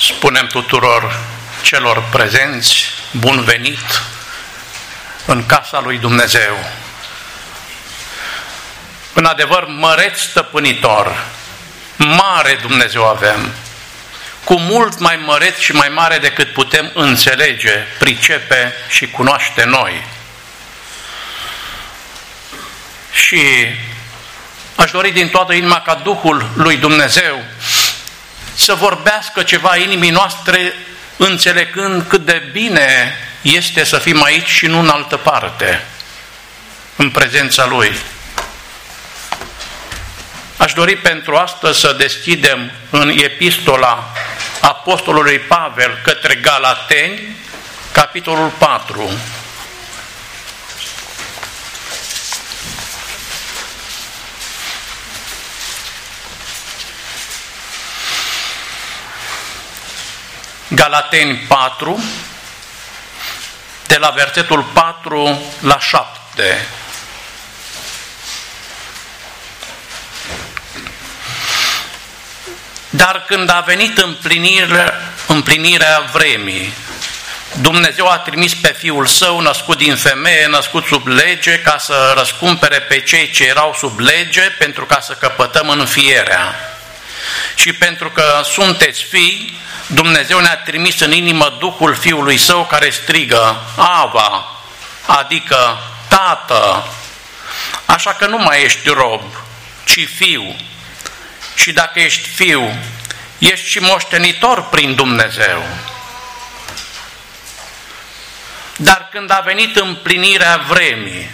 spunem tuturor celor prezenți, bun venit în casa lui Dumnezeu. În adevăr, măreț stăpânitor, mare Dumnezeu avem, cu mult mai măreț și mai mare decât putem înțelege, pricepe și cunoaște noi. Și aș dori din toată inima ca Duhul lui Dumnezeu să vorbească ceva inimii noastre, înțelegând cât de bine este să fim aici și nu în altă parte, în prezența Lui. Aș dori pentru astăzi să deschidem în epistola Apostolului Pavel către Galateni, capitolul 4. Galateni 4, de la versetul 4 la 7. Dar când a venit împlinirea vremii, Dumnezeu a trimis pe Fiul Său, născut din femeie, născut sub lege, ca să răscumpere pe cei ce erau sub lege, pentru ca să căpătăm înfierea. Și pentru că sunteți fii, Dumnezeu ne-a trimis în inimă Duhul Fiului Său, care strigă, Ava, adică Tată. Așa că nu mai ești rob, ci fiu. Și dacă ești fiu, ești și moștenitor prin Dumnezeu. Dar când a venit împlinirea vremii,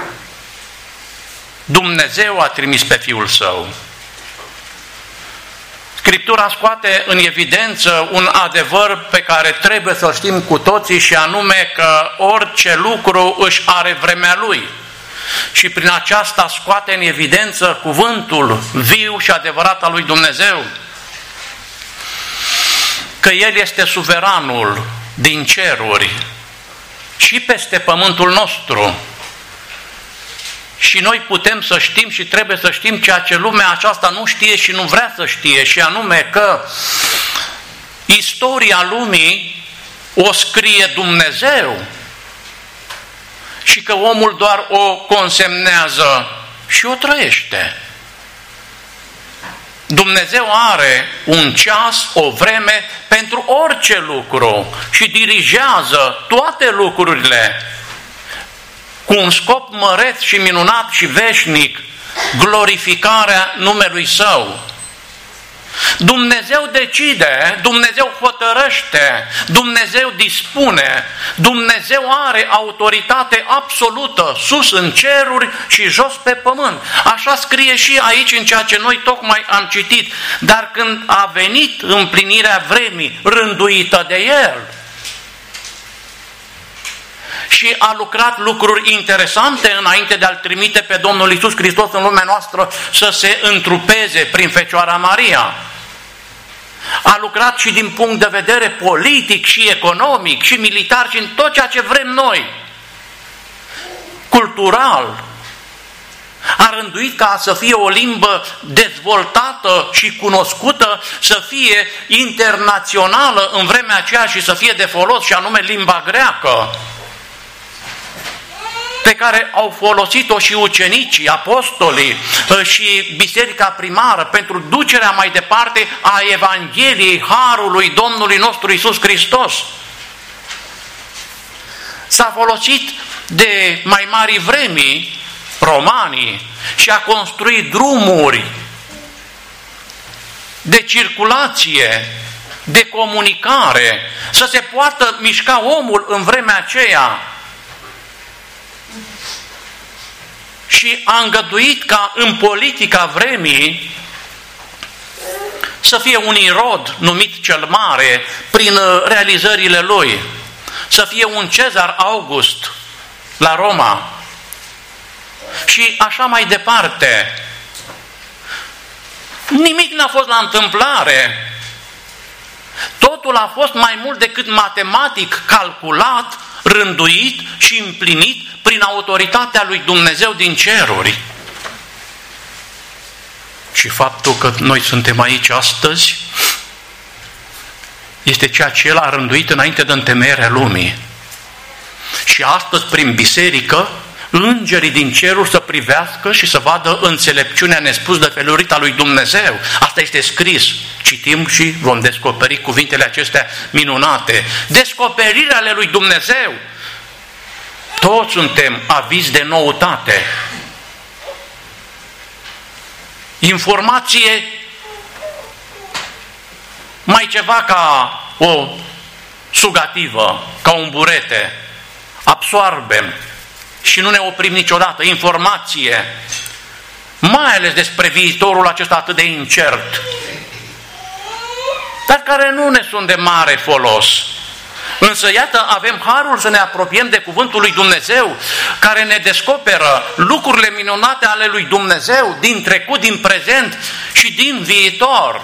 Dumnezeu a trimis pe Fiul Său. Scriptura scoate în evidență un adevăr pe care trebuie să-l știm cu toții, și anume că orice lucru își are vremea lui. Și prin aceasta scoate în evidență cuvântul viu și adevărat al lui Dumnezeu, că El este suveranul din ceruri și peste pământul nostru. Și noi putem să știm și trebuie să știm ceea ce lumea aceasta nu știe și nu vrea să știe, și anume că istoria lumii o scrie Dumnezeu și că omul doar o consemnează și o trăiește. Dumnezeu are un ceas, o vreme pentru orice lucru și dirigează toate lucrurile cu un scop măreț și minunat și veșnic, glorificarea numelui Său. Dumnezeu decide, Dumnezeu hotărăște, Dumnezeu dispune, Dumnezeu are autoritate absolută, sus în ceruri și jos pe pământ. Așa scrie și aici în ceea ce noi tocmai am citit. Dar când a venit împlinirea vremii rânduită de El, și a lucrat lucruri interesante înainte de a-L trimite pe Domnul Iisus Hristos în lumea noastră să se întrupeze prin Fecioara Maria. A lucrat și din punct de vedere politic și economic și militar și în tot ceea ce vrem noi. Cultural. A rânduit ca să fie o limbă dezvoltată și cunoscută, să fie internațională în vremea aceea și să fie de folos, și anume limba greacă, pe care au folosit-o și ucenicii, apostolii și biserica primară pentru ducerea mai departe a Evangheliei Harului Domnului nostru Iisus Hristos. S-a folosit de mai mari vremii romanii și a construit drumuri de circulație, de comunicare, să se poată mișca omul în vremea aceea. Și a îngăduit ca în politica vremii să fie un Irod numit cel Mare prin realizările lui, să fie un Cezar August la Roma și așa mai departe. Nimic n-a fost la întâmplare. Totul a fost mai mult decât matematic calculat, rânduit și împlinit prin autoritatea lui Dumnezeu din ceruri. Și faptul că noi suntem aici astăzi este ceea ce El a rânduit înainte de întemeierea lumii. Și astăzi, prin biserică, îngerii din ceruri să privească și să vadă înțelepciunea nespus de felurita lui Dumnezeu. Asta este scris. Citim și vom descoperi cuvintele acestea minunate. Descoperirea ale lui Dumnezeu. Toți suntem avizi de noutate. Informație mai ceva ca o sugativă, ca un burete. Absoarbem și nu ne oprim niciodată. Informație, mai ales despre viitorul acesta atât de incert, dar care nu ne sunt de mare folos. Însă, iată, avem harul să ne apropiem de cuvântul lui Dumnezeu, care ne descoperă lucrurile minunate ale lui Dumnezeu, din trecut, din prezent și din viitor.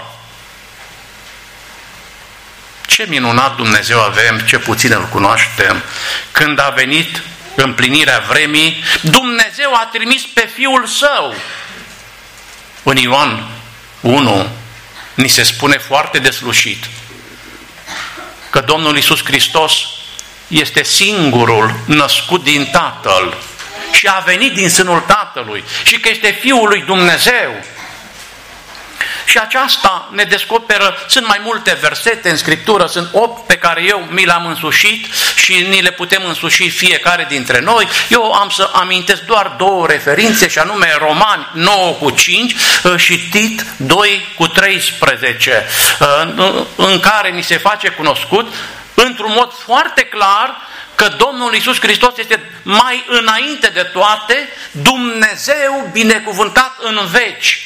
Ce minunat Dumnezeu avem, ce puțin îl cunoaștem. Când a venit împlinirea vremii, Dumnezeu a trimis pe Fiul Său. În Ioan 1 ni se spune foarte deslușit că Domnul Iisus Hristos este singurul născut din Tatăl și a venit din sânul Tatălui și că este Fiul lui Dumnezeu. Și aceasta ne descoperă, sunt mai multe versete în Scriptură, sunt 8 pe care eu mi le-am însușit și ni le putem însuși fiecare dintre noi. Eu am să amintesc doar 2 referințe, și anume Romani 9:5 și Tit 2:13, în care ni se face cunoscut într-un mod foarte clar că Domnul Iisus Hristos este mai înainte de toate Dumnezeu binecuvântat în veci.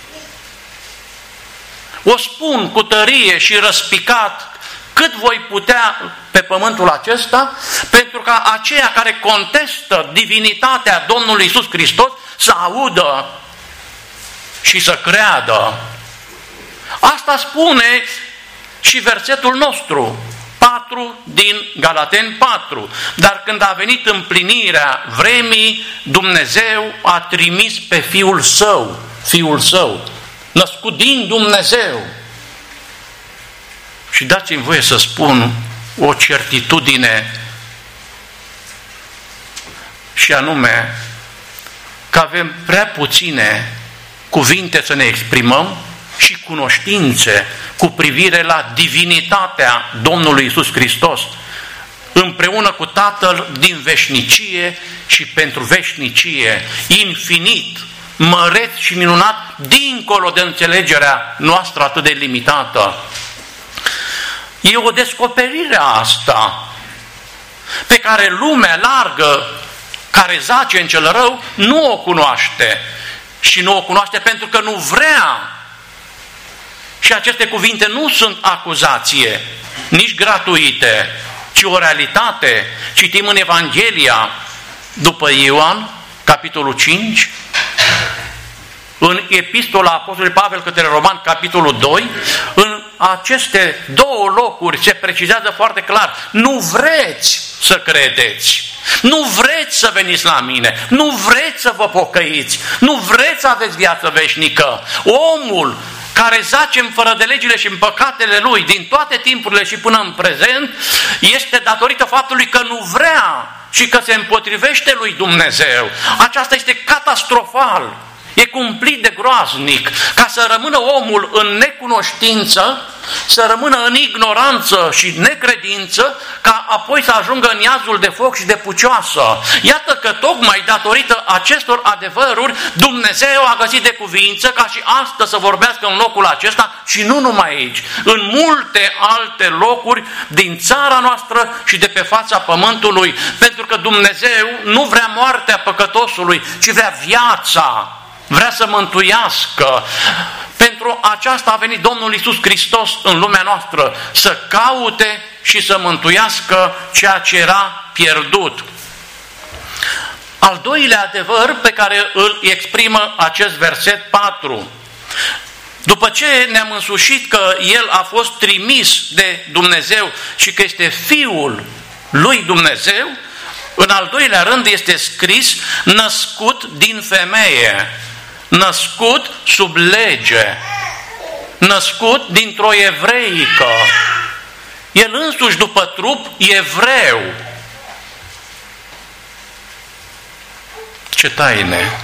O spun cu tărie și răspicat cât voi putea pe pământul acesta, pentru ca aceia care contestă divinitatea Domnului Iisus Hristos să audă și să creadă. Asta spune și versetul nostru, 4 din Galateni 4. Dar când a venit împlinirea vremii, Dumnezeu a trimis pe Fiul Său, născut din Dumnezeu. Și dați-mi voie să spun o certitudine, și anume că avem prea puține cuvinte să ne exprimăm și cunoștințe cu privire la divinitatea Domnului Iisus Hristos, împreună cu Tatăl din veșnicie și pentru veșnicie, infinit, măreț și minunat, dincolo de înțelegerea noastră atât de limitată. E o descoperire asta pe care lumea largă, care zace în cel rău, nu o cunoaște. Și nu o cunoaște pentru că nu vrea. Și aceste cuvinte nu sunt acuzație, nici gratuite, ci o realitate. Citim în Evanghelia după Ioan, capitolul 5, în Epistola Apostolului Pavel către Roman, capitolul 2, în aceste 2 locuri se precizează foarte clar: nu vreți să credeți, nu vreți să veniți la mine, nu vreți să vă pocăiți, nu vreți să aveți viață veșnică. Omul care zace fără de legile și în păcatele lui din toate timpurile și până în prezent, este datorită faptului că nu vrea și că se împotrivește lui Dumnezeu. Aceasta este catastrofal. E cumplit de groaznic ca să rămână omul în necunoștință, să rămână în ignoranță și necredință, ca apoi să ajungă în iazul de foc și de pucioasă. Iată că tocmai datorită acestor adevăruri Dumnezeu a găsit de cuvință ca și astăzi să vorbească în locul acesta și nu numai aici, în multe alte locuri din țara noastră și de pe fața pământului, pentru că Dumnezeu nu vrea moartea păcătosului, ci vrea viața. Vrea să mântuiască. Pentru aceasta a venit Domnul Iisus Hristos în lumea noastră, să caute și să mântuiască ceea ce era pierdut. Al doilea adevăr pe care îl exprimă acest verset 4. După ce ne-am însușit că El a fost trimis de Dumnezeu și că este Fiul lui Dumnezeu, în al doilea rând este scris: născut din femeie, născut sub lege, născut dintr-o evreică. El însuși după trup evreu. Ce taine!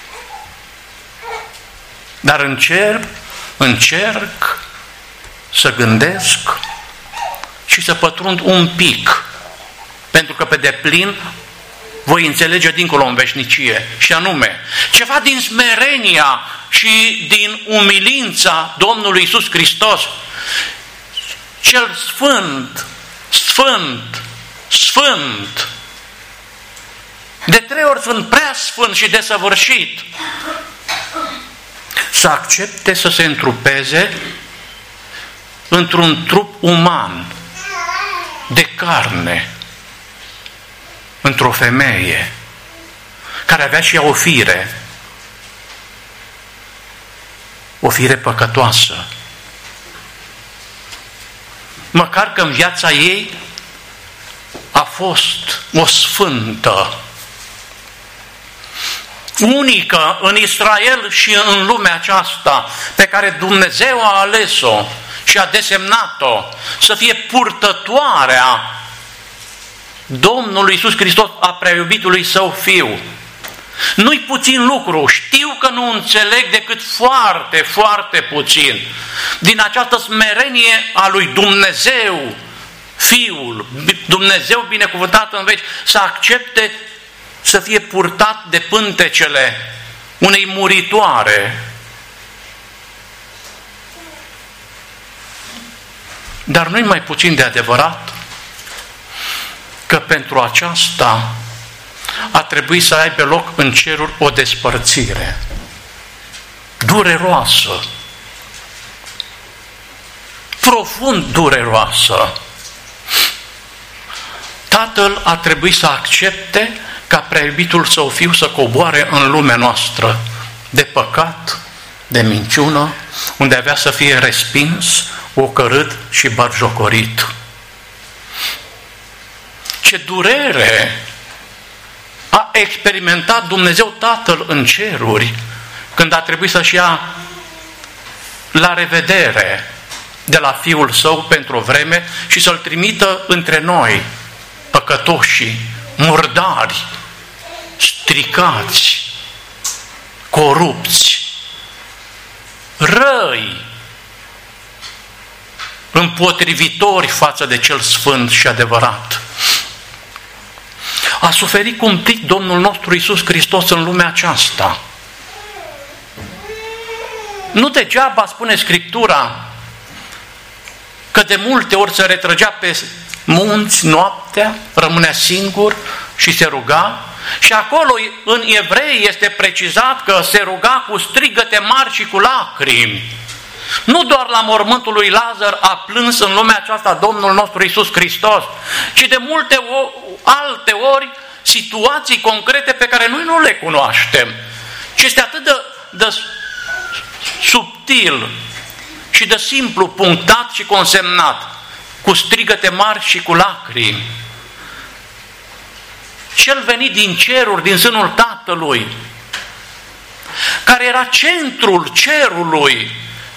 Dar încerc să gândesc și să pătrund un pic, pentru că pe deplin voi înțelege dincolo în veșnicie, și anume, ceva din smerenia și din umilința Domnului Iisus Hristos, cel sfânt, sfânt, sfânt, de 3 ori sfânt, prea sfânt și desăvârșit, să accepte să se întrupeze într-un trup uman, de carne, într-o femeie, care avea și ea o fire păcătoasă. Măcar că în viața ei a fost o sfântă, unică în Israel și în lumea aceasta, pe care Dumnezeu a ales-o și a desemnat-o să fie purtătoarea Domnului Iisus Hristos, a preiubitului Său Fiu. Nu-i puțin lucru, știu că nu înțeleg decât foarte, foarte puțin din această smerenie a lui Dumnezeu, Fiul, Dumnezeu binecuvântat în veci, să accepte să fie purtat de pântecele unei muritoare. Dar nu-i mai puțin de adevărat că pentru aceasta a trebuit să aibă loc în ceruri o despărțire dureroasă, profund dureroasă. Tatăl a trebuit să accepte ca preiubitul Său Fiu să coboare în lumea noastră de păcat, de minciună, unde avea să fie respins, ocărât și batjocorit. Ce durere a experimentat Dumnezeu Tatăl în ceruri când a trebuit să-și ia la revedere de la Fiul Său pentru o vreme și să-L trimită între noi, păcătoșii, murdari, stricați, corupți, răi, împotrivitori față de Cel Sfânt și adevărat. A suferit cumplit Domnul nostru Iisus Hristos în lumea aceasta. Nu degeaba spune Scriptura că de multe ori se retrăgea pe munți noaptea, rămânea singur și se ruga. Și acolo în Evrei este precizat că se ruga cu strigăte mari și cu lacrimi. Nu doar la mormântul lui Lazar a plâns în lumea aceasta Domnul nostru Iisus Hristos, ci de multe alte ori situații concrete pe care noi nu le cunoaștem. Și este atât de subtil și de simplu punctat și consemnat, cu strigăte mari și cu lacrimi. Cel venit din ceruri, din sânul Tatălui, care era centrul cerului,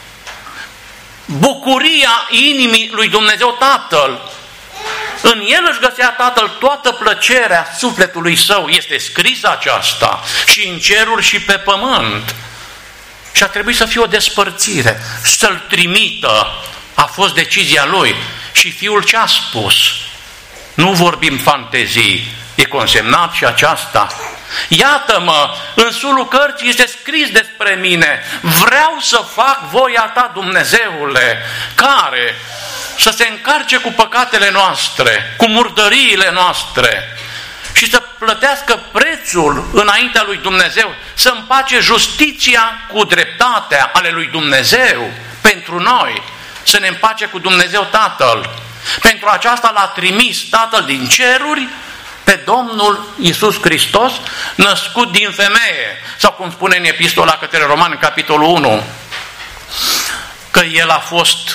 bucuria inimii lui Dumnezeu Tatăl. În El își găsea Tatăl toată plăcerea sufletului Său. Este scris aceasta și în ceruri și pe pământ. Și a trebuit să fie o despărțire, să-L trimită. A fost decizia Lui. Și Fiul ce a spus? Nu vorbim fantezii, e consemnat și aceasta. Iată-mă, în sulul cărții este scris despre mine. Vreau să fac voia Ta, Dumnezeule, care să se încarce cu păcatele noastre, cu murdăriile noastre și să plătească prețul înaintea lui Dumnezeu, să împace justiția cu dreptatea ale lui Dumnezeu pentru noi, să ne împace cu Dumnezeu Tatăl. Pentru aceasta L-a trimis Tatăl din ceruri pe Domnul Iisus Hristos, născut din femeie, sau cum spune în Epistola către Romani, capitolul 1, că El a fost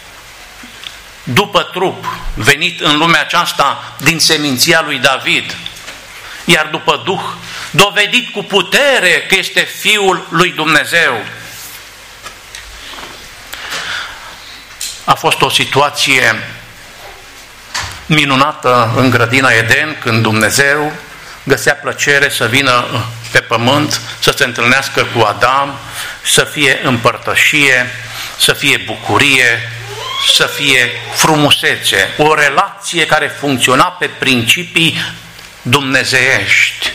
după trup, venit în lumea aceasta din seminția lui David, iar după Duh, dovedit cu putere că este Fiul lui Dumnezeu. A fost o situație minunată în grădina Eden, când Dumnezeu găsea plăcere să vină pe pământ, să se întâlnească cu Adam, să fie împărtășie, să fie bucurie, să fie frumusețe. O relație care funcționa pe principii dumnezeiești.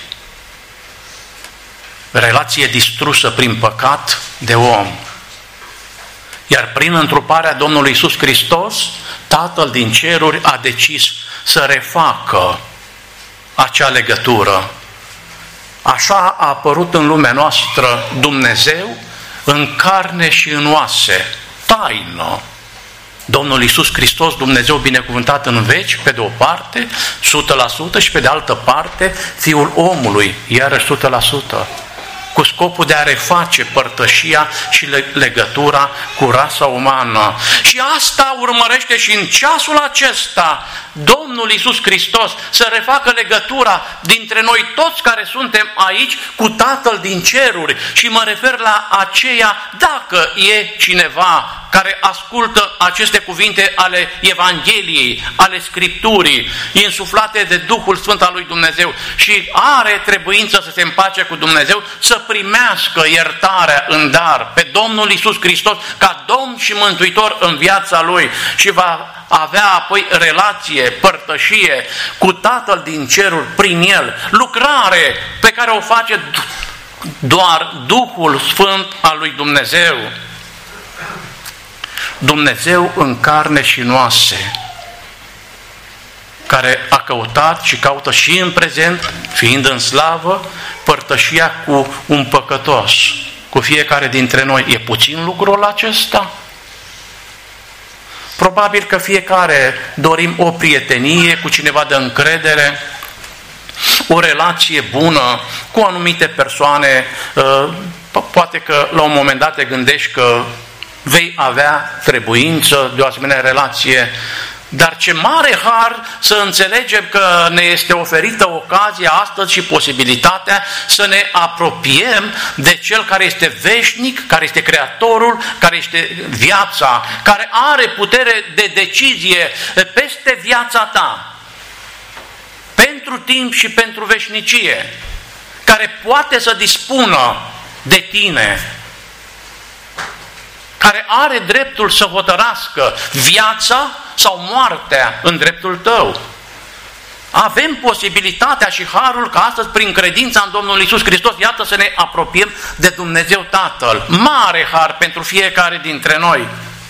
Relație distrusă prin păcat de om. Iar prin întruparea Domnului Iisus Hristos, Tatăl din ceruri a decis să refacă acea legătură. Așa a apărut în lumea noastră Dumnezeu în carne și în oase, taină. Domnul Iisus Hristos, Dumnezeu binecuvântat în veci, pe de o parte, 100%, și pe de altă parte, Fiul omului, iarăși 100%, cu scopul de a reface părtășia și legătura cu rasa umană. Și asta urmărește și în ceasul acesta Domnul Iisus Hristos, să refacă legătura dintre noi toți care suntem aici cu Tatăl din ceruri. Și mă refer la aceea, dacă e cineva care ascultă aceste cuvinte ale Evangheliei, ale Scripturii, insuflate de Duhul Sfânt al lui Dumnezeu și are trebuință să se împace cu Dumnezeu, să primească iertarea în dar pe Domnul Iisus Hristos ca Domn și Mântuitor în viața lui și va avea apoi relație, părtășie cu Tatăl din ceruri prin El, lucrare pe care o face doar Duhul Sfânt al lui Dumnezeu. Dumnezeu în carne și în oase, care a căutat și caută și în prezent, fiind în slavă, părtășia cu un păcătos, cu fiecare dintre noi. E puțin lucrul acesta? Probabil că fiecare dorim o prietenie cu cineva de încredere, o relație bună cu anumite persoane. Poate că la un moment dat te gândești că vei avea trebuință de o asemenea relație, dar ce mare har să înțelegem că ne este oferită ocazia astăzi și posibilitatea să ne apropiem de Cel care este veșnic, care este Creatorul, care este viața, care are putere de decizie peste viața ta, pentru timp și pentru veșnicie, care poate să dispună de tine, care are dreptul să hotărască viața sau moartea în dreptul tău. Avem posibilitatea și harul ca astăzi, prin credința în Domnul Iisus Hristos, iată, să ne apropiem de Dumnezeu Tatăl. Mare har pentru fiecare dintre noi.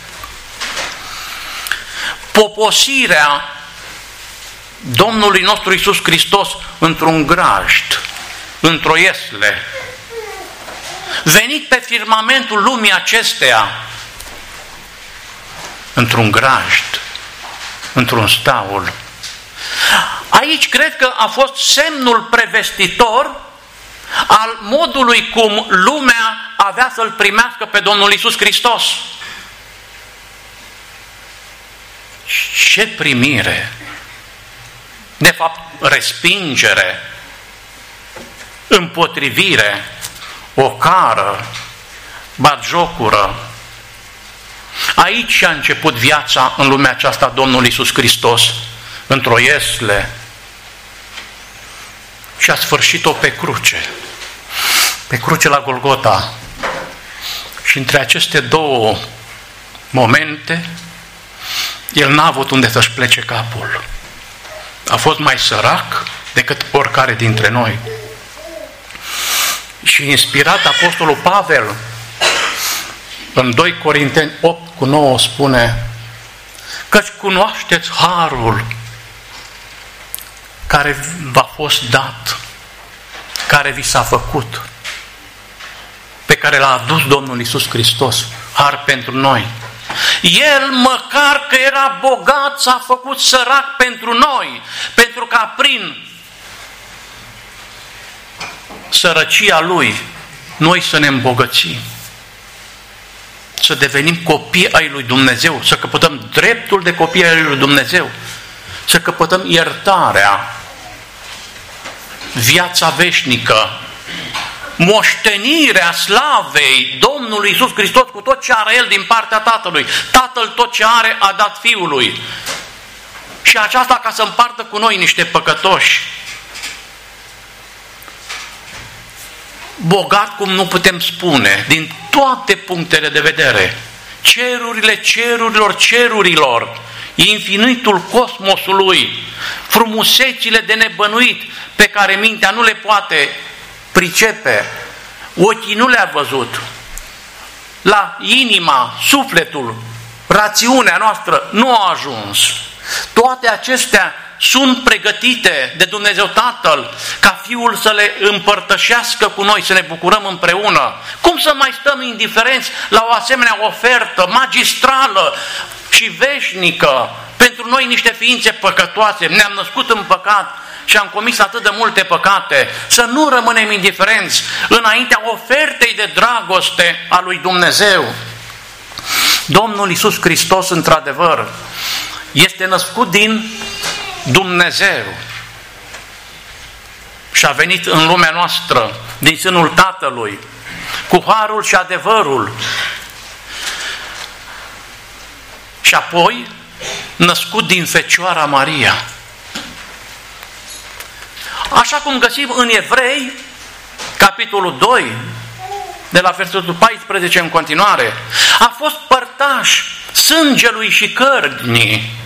Poposirea Domnului nostru Iisus Hristos într-un grajd, într-o iesle, venit pe firmamentul lumii acesteia, într-un grajd, într-un staul. Aici cred că a fost semnul prevestitor al modului cum lumea avea să-L primească pe Domnul Iisus Hristos. Ce primire! De fapt, respingere, împotrivire, ocară, batjocură. Aici a început viața în lumea aceasta Domnul Iisus Hristos, într-o iesle, și a sfârșit-o pe cruce la Golgota. Și între aceste două momente, El n-a avut unde să-și plece capul. A fost mai sărac decât oricare dintre noi. Și inspirat, Apostolul Pavel, în 2 Corinteni 8:9 spune: căci cunoașteți harul care v-a fost dat, care vi s-a făcut, pe care l-a adus Domnul Iisus Hristos, har pentru noi. El, măcar că era bogat, s-a făcut sărac pentru noi, pentru ca prin sărăcia Lui noi să ne îmbogățim, să devenim copii ai lui Dumnezeu, să căpătăm dreptul de copii ai lui Dumnezeu, să căpătăm iertarea, viața veșnică, moștenirea slavei Domnului Iisus Hristos cu tot ce are El din partea Tatălui. Tatăl tot ce are a dat Fiului. Și și aceasta ca să împartă cu noi niște păcătoși. Bogat cum nu putem spune, din toate punctele de vedere. Cerurile cerurilor cerurilor, infinitul cosmosului, frumusețile de nebănuit pe care mintea nu le poate pricepe, ochii nu le-a văzut, la inima, sufletul, rațiunea noastră nu a ajuns. Toate acestea sunt pregătite de Dumnezeu Tatăl ca Fiul să le împărtășească cu noi, să ne bucurăm împreună. Cum să mai stăm indiferenți la o asemenea ofertă magistrală și veșnică pentru noi, niște ființe păcătoase? Ne-am născut în păcat și am comis atât de multe păcate, să nu rămânem indiferenți înaintea ofertei de dragoste a lui Dumnezeu. Domnul Iisus Hristos, într-adevăr, este născut din Dumnezeu și a venit în lumea noastră din sânul Tatălui cu harul și adevărul și apoi născut din Fecioara Maria. Așa cum găsim în Evrei, capitolul 2, de la versetul 14 în continuare, a fost părtaș sângelui și cărnii.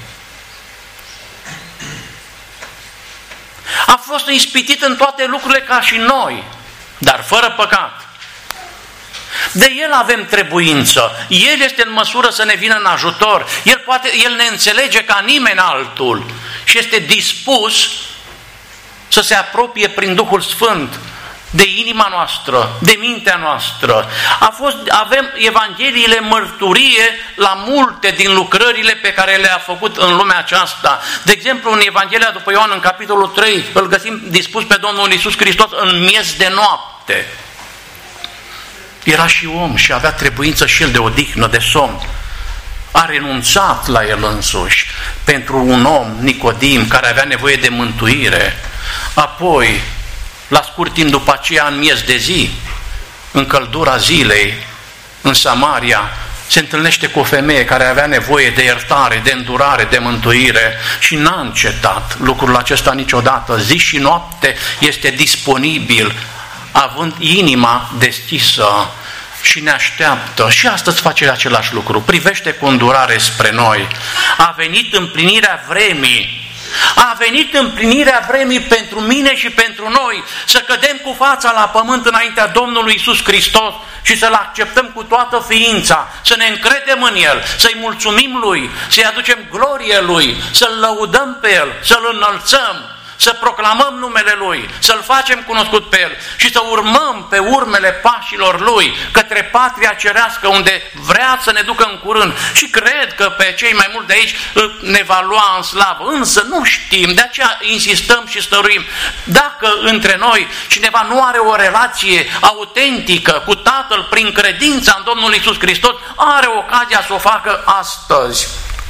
A fost ispitit în toate lucrurile ca și noi, dar fără păcat. De El avem trebuință. El este în măsură să ne vină în ajutor. El ne înțelege ca nimeni altul și este dispus să se apropie prin Duhul Sfânt de inima noastră, de mintea noastră. Avem Evangheliile mărturie la multe din lucrările pe care le-a făcut în lumea aceasta. De exemplu, în Evanghelia după Ioan, în capitolul 3, îl găsim dispus pe Domnul Iisus Hristos în miez de noapte. Era și om și avea trebuință și el de odihnă, de somn. A renunțat la el însuși pentru un om, Nicodim, care avea nevoie de mântuire. Apoi, la scurt timp după aceea, în miez de zi, în căldura zilei, în Samaria, se întâlnește cu o femeie care avea nevoie de iertare, de îndurare, de mântuire și n-a încetat lucrul acesta niciodată. Zi și noapte este disponibil, având inima deschisă și ne așteaptă. Și astăzi face același lucru. Privește cu îndurare spre noi. A venit împlinirea vremii. A venit împlinirea vremii pentru mine și pentru noi, să cădem cu fața la pământ înaintea Domnului Iisus Hristos și să-L acceptăm cu toată ființa, să ne încredem în El, să-i mulțumim Lui, să-i aducem glorie Lui, să-L lăudăm pe El, să-L înălțăm, să proclamăm numele Lui, să-L facem cunoscut pe El și să urmăm pe urmele pașilor Lui către patria cerească unde vrea să ne ducă în curând. Și cred că pe cei mai mulți de aici ne va lua în slavă, însă nu știm, de aceea insistăm și stăruim. Dacă între noi cineva nu are o relație autentică cu Tatăl prin credința în Domnul Iisus Hristos, are ocazia să o facă astăzi.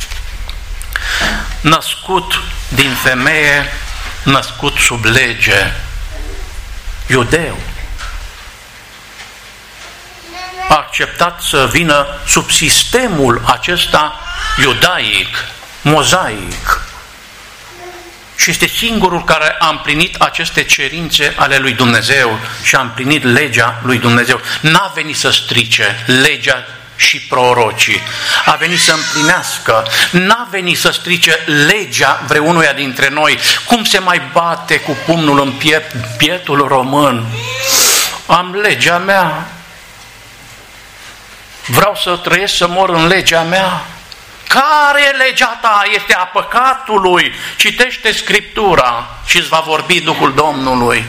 Născut din femeie, născut sub lege, iudeu, a acceptat să vină sub sistemul acesta iudaic, mozaic. Și este singurul care a împlinit aceste cerințe ale lui Dumnezeu și a împlinit legea lui Dumnezeu. N-a venit să strice legea și prorocii. A venit să împlinească. N-a venit să strice legea vreunuia dintre noi. Cum se mai bate cu pumnul în pietul român? Am legea mea. Vreau să trăiesc, să mor în legea mea. Care e legea ta? Este a păcatului. Citește Scriptura și îți va vorbi Duhul Domnului.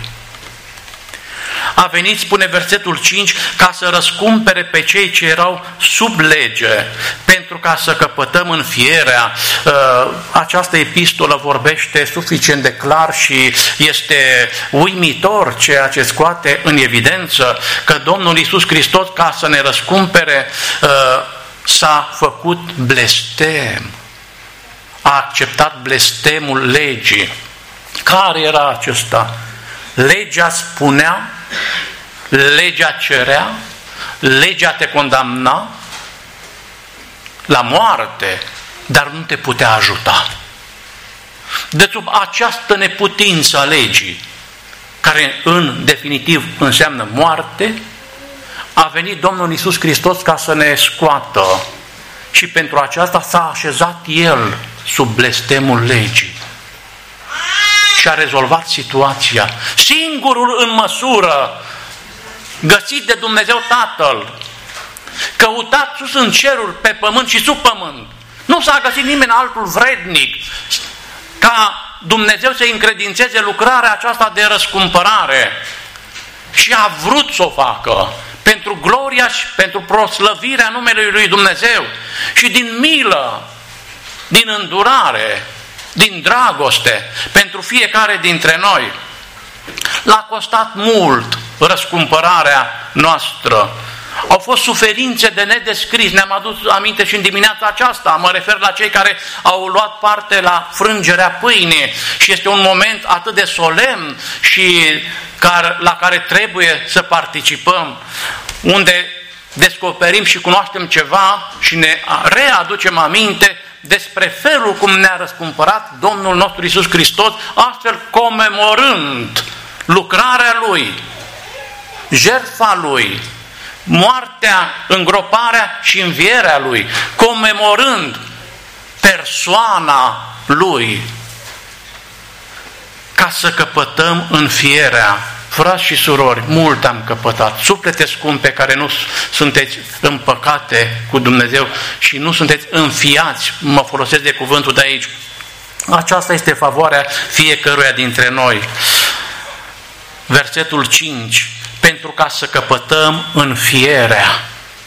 A venit, spune versetul 5, ca să răscumpere pe cei ce erau sub lege, pentru ca să căpătăm înfierea. Această epistolă vorbește suficient de clar și este uimitor ceea ce scoate în evidență că Domnul Iisus Hristos, ca să ne răscumpere, s-a făcut blestem. A acceptat blestemul legii. Care era acesta? Legea spunea, legea cerea, legea te condamna la moarte, dar nu te putea ajuta. de sub această neputință a legii, care în definitiv înseamnă moarte, a venit Domnul Iisus Hristos ca să ne scoată și pentru aceasta s-a așezat El sub blestemul legii și a rezolvat situația. Singurul în măsură, găsit de Dumnezeu Tatăl, căutat sus în ceruri, pe pământ și sub pământ. Nu s-a găsit nimeni altul vrednic ca Dumnezeu să încredințeze lucrarea aceasta de răscumpărare și a vrut să o facă pentru gloria și pentru proslăvirea numelui lui Dumnezeu și din milă, din îndurare, din dragoste pentru fiecare dintre noi. L-a costat mult răscumpărarea noastră. Au fost suferințe de nedescris, ne-am adus aminte și în dimineața aceasta, mă refer la cei care au luat parte la frângerea pâinii și este un moment atât de solemn și la care trebuie să participăm, unde descoperim și cunoaștem ceva și ne readucem aminte despre felul cum ne-a răscumpărat Domnul nostru Iisus Hristos, astfel comemorând lucrarea Lui, jertfa Lui, moartea, îngroparea și învierea Lui, comemorând persoana Lui, ca să căpătăm înfierea. Frați și surori, mult am căpătat, suflete scumpe care nu sunteți în păcate cu Dumnezeu și nu sunteți înfiați, mă folosesc de cuvântul de aici. Aceasta este favoarea fiecăruia dintre noi. Versetul 5. Pentru ca să căpătăm înfierea.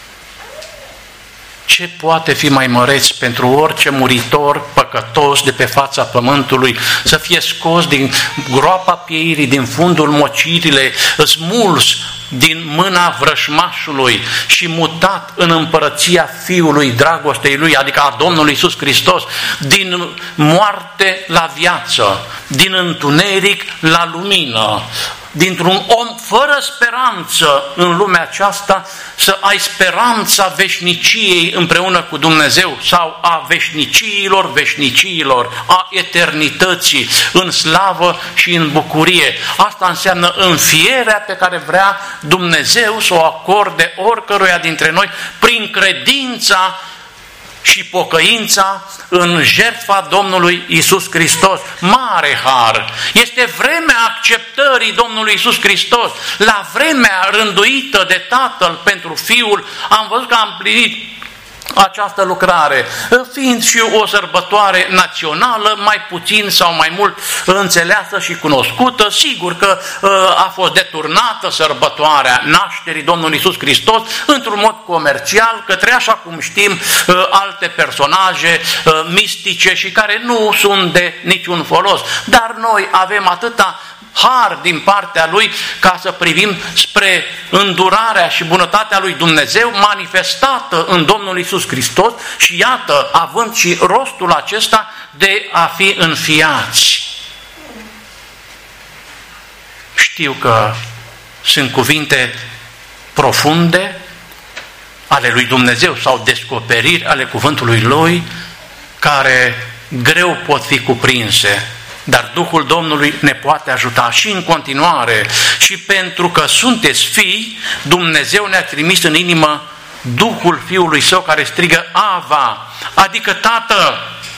Ce poate fi mai măreț pentru orice muritor păcătos de pe fața pământului să fie scos din groapa pieirii, din fundul mocirile, smuls din mâna vrășmașului și mutat în împărăția Fiului dragostei Lui, adică a Domnului Iisus Hristos, din moarte la viață, din întuneric la lumină, dintr-un om fără speranță în lumea aceasta, să ai speranța veșniciei împreună cu Dumnezeu sau a veșniciilor, a eternității, în slavă și în bucurie. Asta înseamnă înfierea pe care vrea Dumnezeu să o acorde oricăruia dintre noi prin credința și pocăința în jertfa Domnului Iisus Hristos. Mare har! Este vremea acceptării Domnului Iisus Hristos. La vremea rânduită de Tatăl pentru Fiul, am văzut că am împlinit această lucrare, fiind și o sărbătoare națională, mai puțin sau mai mult înțeleasă și cunoscută. Sigur că a fost deturnată sărbătoarea nașterii Domnului Iisus Hristos într-un mod comercial către, așa cum știm, alte personaje mistice și care nu sunt de niciun folos. Dar noi avem atâta har din partea Lui ca să privim spre îndurarea și bunătatea Lui Dumnezeu manifestată în Domnul Iisus Hristos și iată, având și rostul acesta de a fi înfiați. Știu că sunt cuvinte profunde ale lui Dumnezeu sau descoperiri ale cuvântului Lui care greu pot fi cuprinse. Dar Duhul Domnului ne poate ajuta și în continuare. Și pentru că sunteți fii, Dumnezeu ne-a trimis în inimă Duhul Fiului Său care strigă Ava, adică Tată.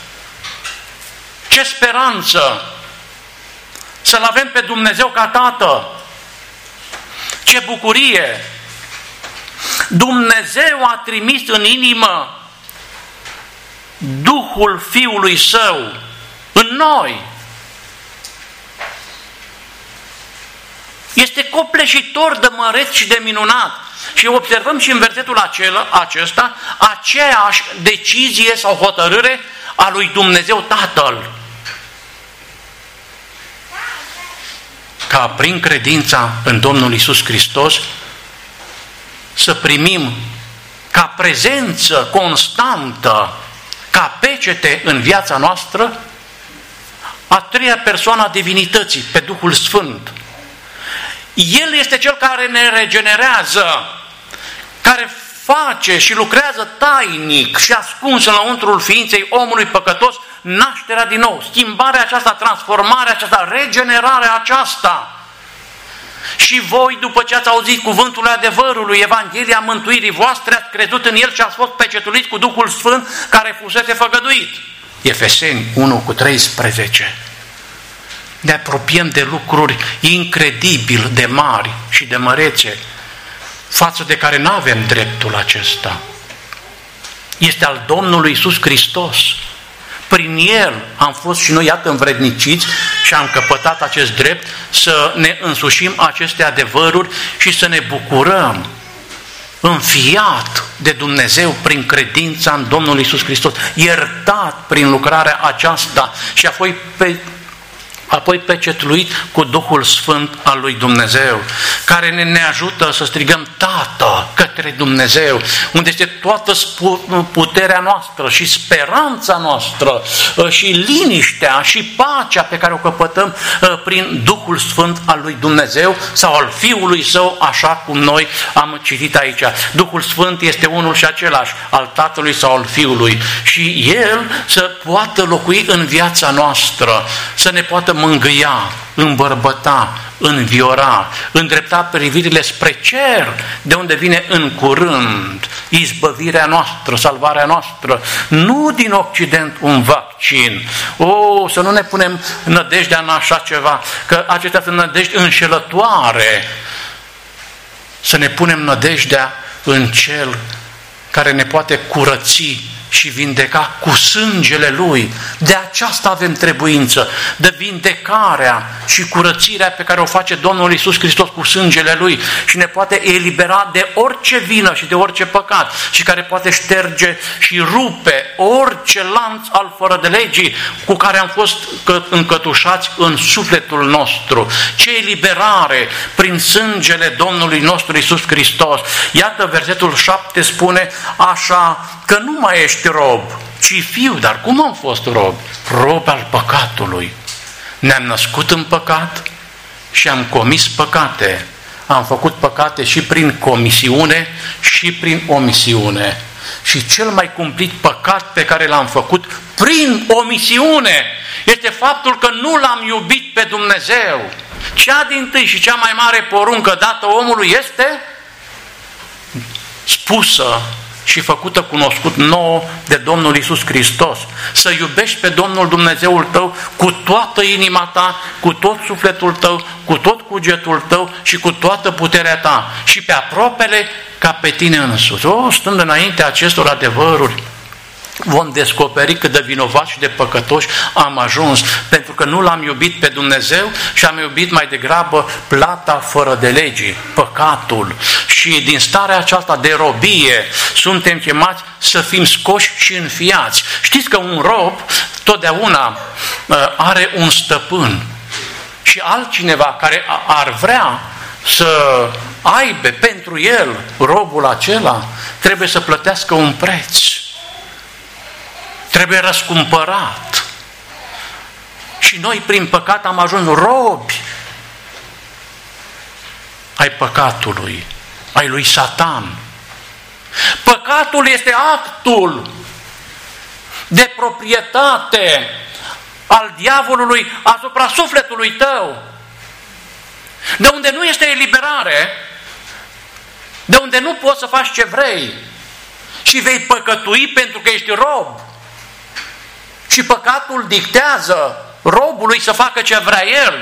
Ce speranță! Să-L avem pe Dumnezeu ca Tată! Ce bucurie! Dumnezeu a trimis în inimă Duhul Fiului Său în noi. Este copleșitor de măreț și de minunat. Și observăm și în versetul acesta aceeași decizie sau hotărâre a lui Dumnezeu Tatăl. Ca prin credința în Domnul Iisus Hristos să primim ca prezență constantă, ca pecete în viața noastră, a treia persoană a divinității, pe Duhul Sfânt. El este Cel care ne regenerează, care face și lucrează tainic și ascuns înăuntrul ființei omului păcătos nașterea din nou, schimbarea aceasta, transformarea aceasta, regenerarea aceasta. Și voi, după ce ați auzit cuvântul adevărului, Evanghelia mântuirii voastre, ați crezut în el și ați fost pecetuliți cu Duhul Sfânt care fusese făgăduit. Efeseni 1:13. Ne apropiem de lucruri incredibil de mari și de mărețe, față de care nu avem dreptul acesta. Este al Domnului Iisus Hristos. Prin El am fost și noi, iată, învredniciți și am căpătat acest drept să ne însușim aceste adevăruri și să ne bucurăm înfiat de Dumnezeu prin credința în Domnul Iisus Hristos, iertat prin lucrarea aceasta și apoi pecetluit cu Duhul Sfânt al lui Dumnezeu, care ne ajută să strigăm Tată către Dumnezeu, unde este toată puterea noastră și speranța noastră și liniștea și pacea pe care o căpătăm prin Duhul Sfânt al lui Dumnezeu sau al Fiului Său, așa cum noi am citit aici. Duhul Sfânt este unul și același, al Tatălui sau al Fiului, și El să poată locui în viața noastră, să ne poată mângâia, îmbărbăta, înviora, îndrepta privirile spre cer, de unde vine în curând izbăvirea noastră, salvarea noastră, nu din Occident un vaccin. Să nu ne punem nădejdea în așa ceva, că acestea sunt nădejde înșelătoare. Să ne punem nădejdea în Cel care ne poate curăți și vindeca cu sângele Lui. De aceasta avem trebuință, de vindecarea și curățirea pe care o face Domnul Iisus Hristos cu sângele Lui și ne poate elibera de orice vină și de orice păcat și care poate șterge și rupe orice lanț al fără de legii cu care am fost încătușați în sufletul nostru. Ce eliberare prin sângele Domnului nostru Iisus Hristos! Iată, versetul 7 spune așa, că nu mai ești rob, ci fiu. Dar cum am fost rob? Rob al păcatului. Ne-am născut în păcat și am comis păcate. Am făcut păcate și prin comisiune și prin omisiune. Și cel mai cumplit păcat pe care l-am făcut prin omisiune este faptul că nu l-am iubit pe Dumnezeu. Cea dintâi și cea mai mare poruncă dată omului este spusă și făcută cunoscut nouă de Domnul Iisus Hristos. Să iubești pe Domnul Dumnezeul tău cu toată inima ta, cu tot sufletul tău, cu tot cugetul tău și cu toată puterea ta și pe aproapele ca pe tine însuți. Stând înaintea acestor adevăruri, vom descoperi cât de vinovați și de păcătoși am ajuns, pentru că nu l-am iubit pe Dumnezeu și am iubit mai degrabă plata fără de legii, păcatul. Și din starea aceasta de robie suntem chemați să fim scoși și înfiați. Știți că un rob totdeauna are un stăpân și altcineva care ar vrea să aibă pentru el robul acela trebuie să plătească un preț. Trebuie răscumpărat. Și noi prin păcat am ajuns robi ai păcatului, ai lui Satan. Păcatul este actul de proprietate al diavolului asupra sufletului tău. De unde nu este eliberare, de unde nu poți să faci ce vrei și vei păcătui pentru că ești rob. Și păcatul dictează robului să facă ce vrea el.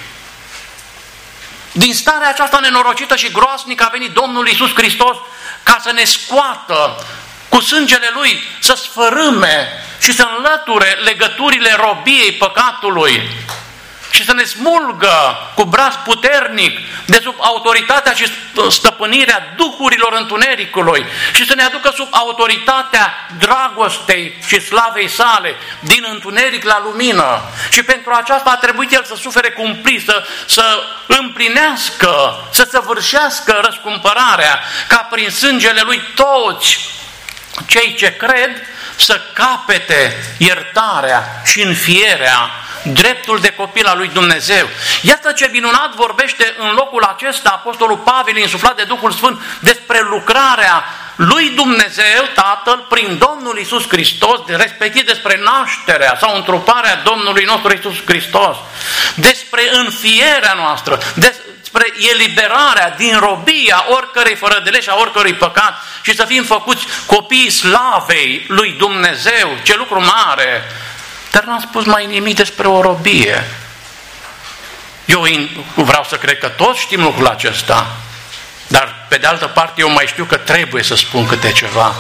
Din starea aceasta nenorocită și groasnică a venit Domnul Iisus Hristos ca să ne scoată cu sângele Lui, să sfărâme și să înlăture legăturile robiei păcatului și să ne smulgă cu braț puternic de sub autoritatea și stăpânirea duhurilor întunericului și să ne aducă sub autoritatea dragostei și slavei sale, din întuneric la lumină. Și pentru aceasta a trebuit El să sufere cumplit, să împlinească, să săvârșească răscumpărarea, ca prin sângele Lui toți cei ce cred să capete iertarea și înfierea, dreptul de copil al lui Dumnezeu. Iată ce minunat vorbește în locul acesta Apostolul Pavel, insuflat de Duhul Sfânt, despre lucrarea lui Dumnezeu Tatăl prin Domnul Iisus Hristos, respectiv despre nașterea sau întruparea Domnului nostru Iisus Hristos, despre înfierea noastră, despre eliberarea din robia oricărei fără de lege, a oricărui păcat și să fim făcuți copiii slavei lui Dumnezeu. Ce lucru mare! Dar n-am spus mai nimic despre o robie. Eu vreau să cred că toți știm lucrul acesta, dar pe de altă parte eu mai știu că trebuie să spun câte ceva.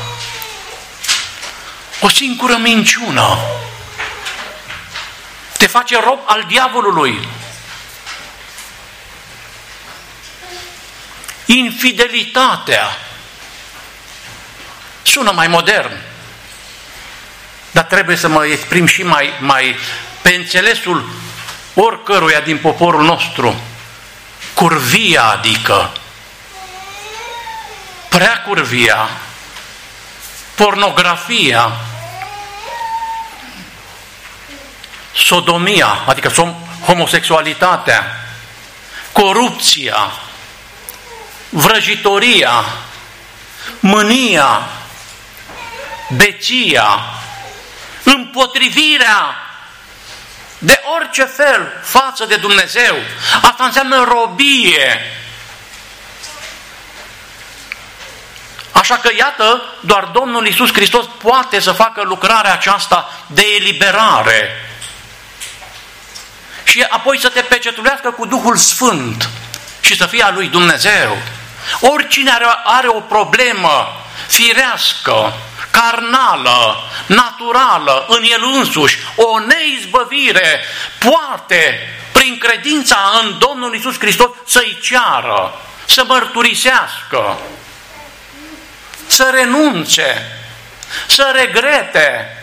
O singură minciună te face rob al diavolului. Infidelitatea sună mai modern, dar trebuie să mă exprim și mai pe înțelesul oricăruia din poporul nostru. Curvia, adică prea curvia, pornografia, sodomia, adică homosexualitatea, corupția, vrăjitoria, mânia, beția, împotrivirea de orice fel față de Dumnezeu. Asta înseamnă robie. Așa că iată, doar Domnul Iisus Hristos poate să facă lucrarea aceasta de eliberare. Și apoi să te pecetulească cu Duhul Sfânt și să fie a lui Dumnezeu. Oricine are o problemă firească, carnală, naturală, în el însuși, o neizbăvire, poate, prin credința în Domnul Iisus Hristos, să-i ceară, să mărturisească, să renunțe, să regrete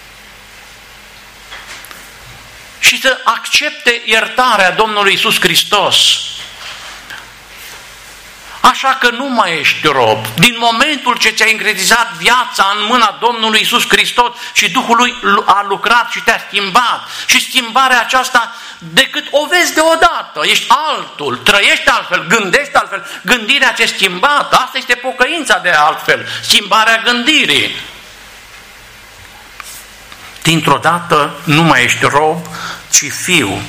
și să accepte iertarea Domnului Iisus Hristos. Așa că nu mai ești rob. Din momentul ce ți-ai încredințat viața în mâna Domnului Iisus Hristos și Duhul Lui a lucrat și te-a schimbat. Și schimbarea aceasta, decât o vezi deodată, ești altul, trăiești altfel, gândești altfel, gândirea ți-e schimbată. Asta este pocăința de altfel, schimbarea gândirii. Dintr-o dată nu mai ești rob, ci fiu.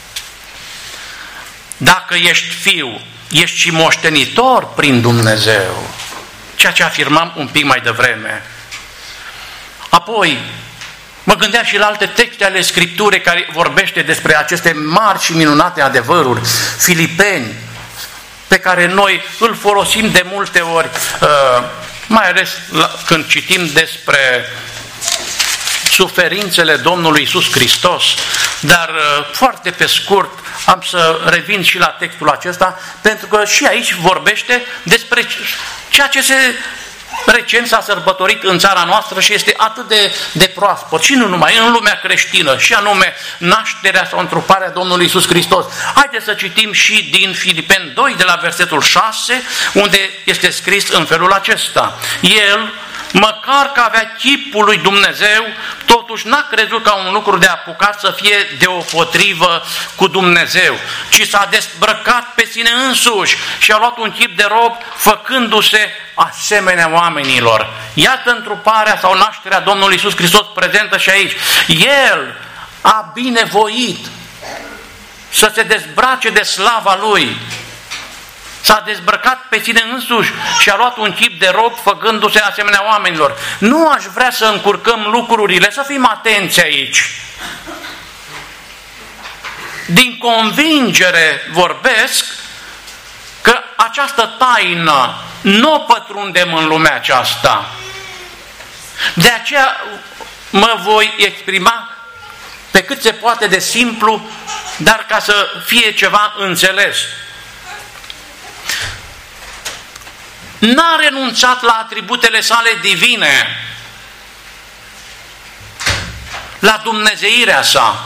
Dacă ești fiu, ești și moștenitor prin Dumnezeu, ceea ce afirmam un pic mai devreme. Apoi, mă gândeam și la alte texte ale Scripturii care vorbește despre aceste mari și minunate adevăruri. Filipeni, pe care noi îl folosim de multe ori, mai ales când citim despre suferințele Domnului Iisus Hristos, dar foarte pe scurt am să revin și la textul acesta, pentru că și aici vorbește despre ceea ce recent s-a sărbătorit în țara noastră și este atât de proaspăt, și nu numai, în lumea creștină, și anume nașterea sau întruparea Domnului Iisus Hristos. Haideți să citim și din Filipeni 2, de la versetul 6, unde este scris în felul acesta. El, măcar că avea chipul lui Dumnezeu, totuși n-a crezut ca un lucru de apucat să fie deopotrivă cu Dumnezeu, ci s-a dezbrăcat pe sine însuși și a luat un chip de rob, făcându-se asemenea oamenilor. Iată întruparea sau nașterea Domnului Iisus Hristos prezentă și aici. El a binevoit să se dezbrace de slava Lui. S-a dezbrăcat pe sine însuși și a luat un chip de rob, făcându-se asemenea oamenilor. Nu aș vrea să încurcăm lucrurile, să fim atenți aici. Din convingere vorbesc că această taină nu o pătrundem în lumea aceasta. De aceea mă voi exprima pe cât se poate de simplu, dar ca să fie ceva înțeles. N-a renunțat la atributele sale divine, la dumnezeirea sa.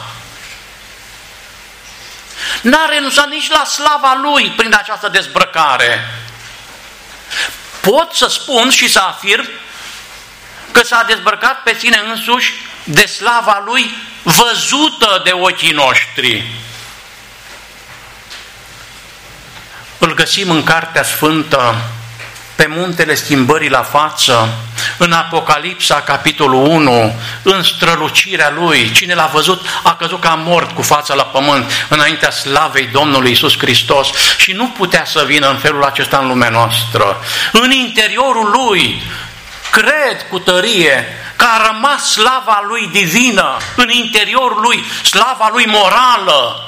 N-a renunțat nici la slava Lui prin această dezbrăcare. Pot să spun și să afirm că s-a dezbrăcat pe sine însuși de slava Lui văzută de ochii noștri. Îl găsim în Cartea Sfântă pe muntele schimbării la față, în Apocalipsa, capitolul 1, în strălucirea Lui. Cine l-a văzut a căzut ca mort cu fața la pământ înaintea slavei Domnului Iisus Hristos și nu putea să vină în felul acesta în lumea noastră. În interiorul Lui, cred cu tărie că a rămas slava Lui divină, în interiorul Lui, slava Lui morală,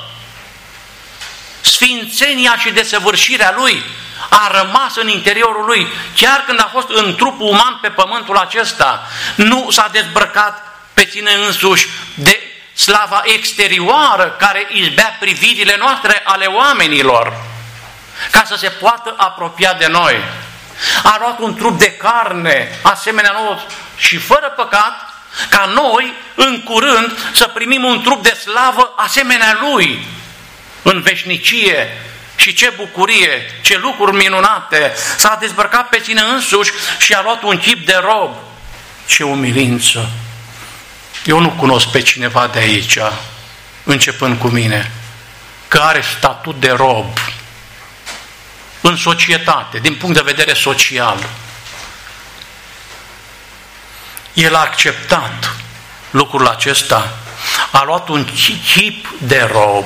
sfințenia și desăvârșirea Lui a rămas în interiorul Lui, chiar când a fost în trupul uman pe pământul acesta. Nu s-a dezbrăcat pe sine însuși de slava exterioară care izbea privirile noastre ale oamenilor, ca să se poată apropia de noi. A luat un trup de carne, asemenea nouă și fără păcat, ca noi, în curând, să primim un trup de slavă asemenea Lui, în veșnicie. Și ce bucurie, ce lucruri minunate! S-a dezbrăcat pe sine însuși și a luat un chip de rob. Ce umilință! Eu nu cunosc pe cineva de aici, începând cu mine, că are statut de rob în societate, din punct de vedere social. El a acceptat lucrul acesta, a luat un chip de rob,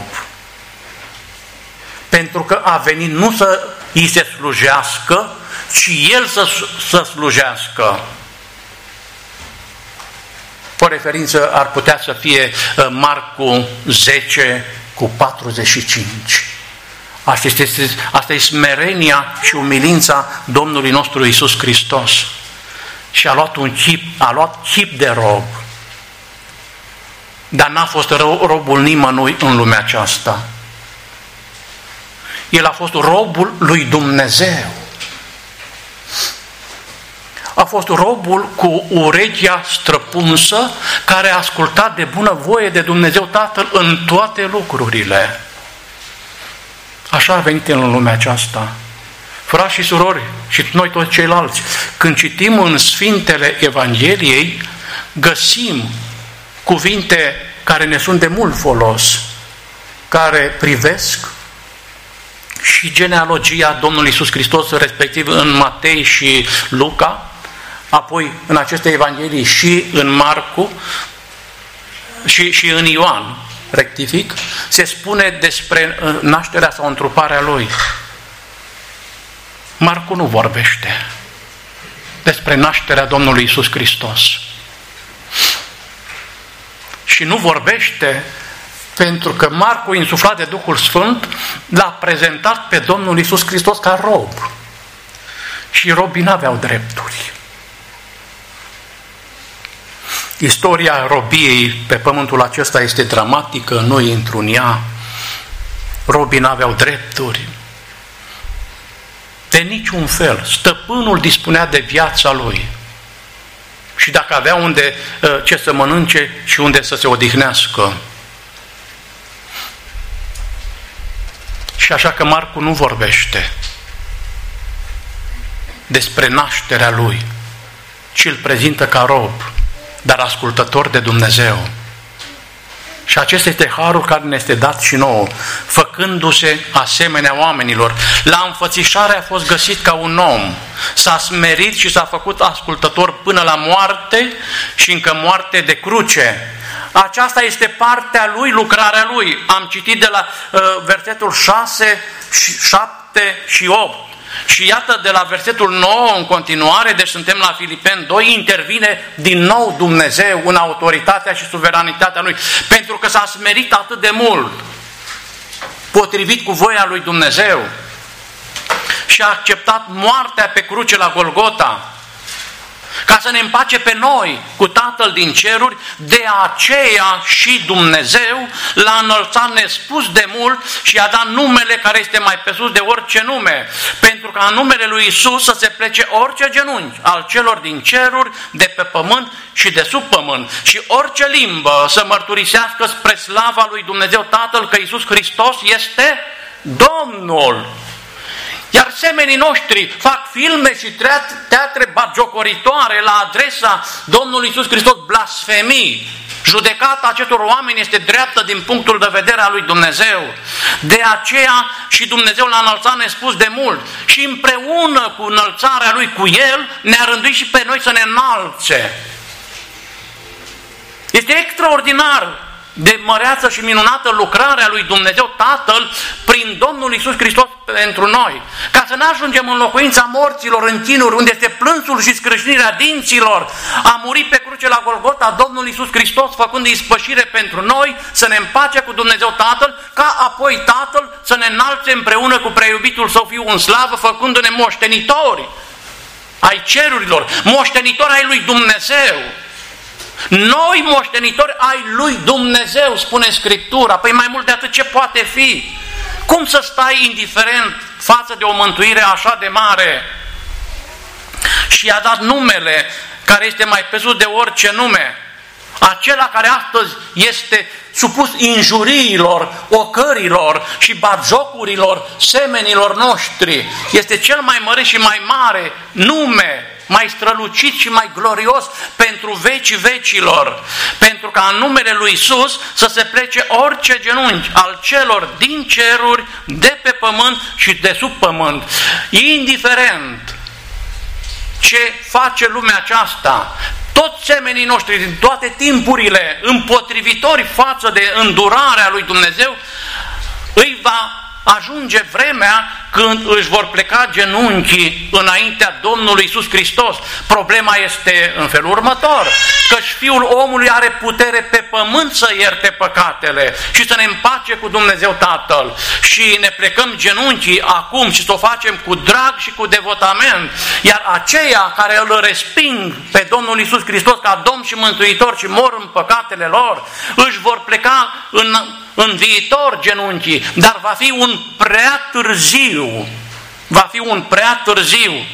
pentru că a venit nu să îi se slujească, ci El să slujească. O referință ar putea să fie Marcu 10 cu 45. Asta e smerenia și umilința Domnului nostru Iisus Hristos. Și a luat chip de rob. Dar n-a fost robul nimănui în lumea aceasta. El a fost robul lui Dumnezeu. A fost robul cu urechea străpunsă, care a ascultat de bună voie de Dumnezeu Tatăl în toate lucrurile. Așa a venit în lumea aceasta. Frați și surori, și noi toți ceilalți, când citim în Sfintele Evangheliei, găsim cuvinte care ne sunt de mult folos, care privesc și genealogia Domnului Iisus Hristos, respectiv în Matei și Luca, apoi în aceste evanghelii și în Marcu și în Ioan, rectific, se spune despre nașterea sau întruparea Lui. Marcu nu vorbește despre nașterea Domnului Iisus Hristos. Și nu vorbește pentru că Marcu, insuflat de Duhul Sfânt, l-a prezentat pe Domnul Iisus Hristos ca rob. Și robii n-aveau drepturi. Istoria robiei pe pământul acesta este dramatică, nu intru în ea. Robii n-aveau drepturi. De niciun fel. Stăpânul dispunea de viața lui. Și dacă avea unde ce să mănânce și unde să se odihnească. Și așa că Marcu nu vorbește despre nașterea lui, ci îl prezintă ca rob, dar ascultător de Dumnezeu. Și acesta este harul care ne este dat și nouă, făcându-se asemenea oamenilor. La înfățișare a fost găsit ca un om, s-a smerit și s-a făcut ascultător până la moarte și încă moarte de cruce. Aceasta este partea lui, lucrarea lui. Am citit de la versetul 6, 7 și 8. Și iată, de la versetul 9 în continuare, deci suntem la Filipeni 2, intervine din nou Dumnezeu în autoritatea și suveranitatea Lui, pentru că s-a smerit atât de mult, potrivit cu voia lui Dumnezeu, și a acceptat moartea pe cruce la Golgota, ca să ne împace pe noi cu Tatăl din ceruri. De aceea și Dumnezeu l-a înălțat nespus de mult și i-a dat numele care este mai pe sus de orice nume, pentru ca în numele lui Iisus să se plece orice genunchi al celor din ceruri, de pe pământ și de sub pământ, și orice limbă să mărturisească spre slava lui Dumnezeu Tatăl că Iisus Hristos este Domnul. Iar semenii noștri fac filme și teatre batjocoritoare la adresa Domnului Iisus Hristos, blasfemii, Judecata acestor oameni este dreaptă din punctul de vedere al lui Dumnezeu. De aceea și Dumnezeu l-a înălțat nespus de mult și împreună cu înălțarea Lui cu El ne-a rânduit și pe noi să ne înalțe. Este extraordinar de măreață și minunată lucrarea lui Dumnezeu Tatăl prin Domnul Iisus Hristos pentru noi. Ca să nu ajungem în locuința morților, în chinuri, unde este plânsul și scrâșnirea dinților, a murit pe cruce la Golgota Domnul Iisus Hristos, făcând ispășire pentru noi, să ne împace cu Dumnezeu Tatăl, ca apoi Tatăl să ne înalțe împreună cu preiubitul Său Fiu în slavă, făcându-ne moștenitori ai cerurilor, moștenitori ai lui Dumnezeu. Noi moștenitori ai lui Dumnezeu, spune Scriptura. Păi mai mult de atât ce poate fi? Cum să stai indiferent față de o mântuire așa de mare? Și i-a dat numele care este mai pe sus de orice nume. Acela care astăzi este supus injuriilor, ocărilor și batjocurilor semenilor noștri. Este cel mai mare și mai mare nume, mai strălucit și mai glorios pentru vecii vecilor, pentru ca în numele lui Iisus să se plece orice genunchi al celor din ceruri, de pe pământ și de sub pământ, indiferent ce face lumea aceasta. Toți semenii noștri din toate timpurile, împotrivitori față de îndurarea lui Dumnezeu, îi va ajunge vremea când își vor pleca genunchii înaintea Domnului Iisus Hristos. Problema este în felul următor, căci Fiul omului are putere pe pământ să ierte păcatele și să ne împace cu Dumnezeu Tatăl. Și ne plecăm genunchii acum și să o facem cu drag și cu devotament. Iar aceia care îl resping pe Domnul Iisus Hristos ca Domn și Mântuitor și mor în păcatele lor, își vor pleca în viitor genunchii, dar va fi un prea târziu. Va fi un prea târziu.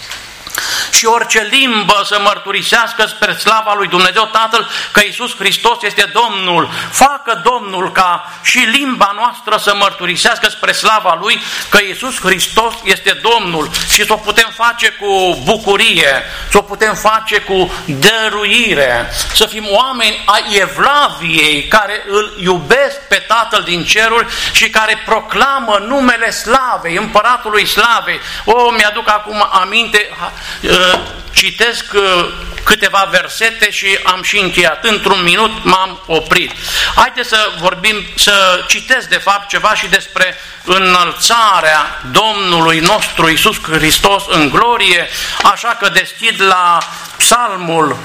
Și orice limbă să mărturisească spre slava lui Dumnezeu Tatăl că Iisus Hristos este Domnul, facă Domnul ca și limba noastră să mărturisească spre slava Lui că Iisus Hristos este Domnul și să o putem face cu bucurie, să o putem face cu dăruire, să fim oameni ai Evlaviei care îl iubesc pe Tatăl din ceruri și care proclamă numele slavei, Împăratului Slavei. Mi-aduc acum aminte, citesc câteva versete și am și încheiat. Într-un minut m-am oprit. Haideți să vorbim, să citesc de fapt ceva și despre înălțarea Domnului nostru Iisus Hristos în glorie, așa că deschid la Psalmul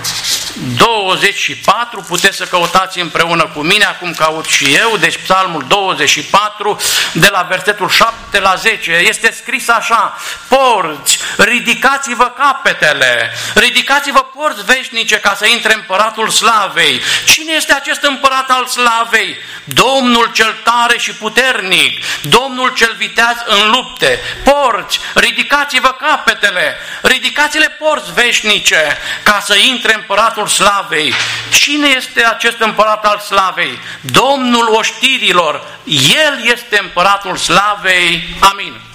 24, puteți să căutați împreună cu mine, acum caut și eu, deci Psalmul 24, de la versetul 7 la 10, este scris așa: porți, ridicați-vă capetele, ridicați-vă porți veșnice ca să intre Împăratul Slavei. Cine este acest Împărat al Slavei? Domnul cel tare și puternic, Domnul cel viteaz în lupte. Porți, ridicați-vă capetele, ridicați-le porți veșnice ca să intre Împăratul Slavei. Cine este acest Împărat al Slavei? Domnul oștirilor, El este Împăratul Slavei. Amin.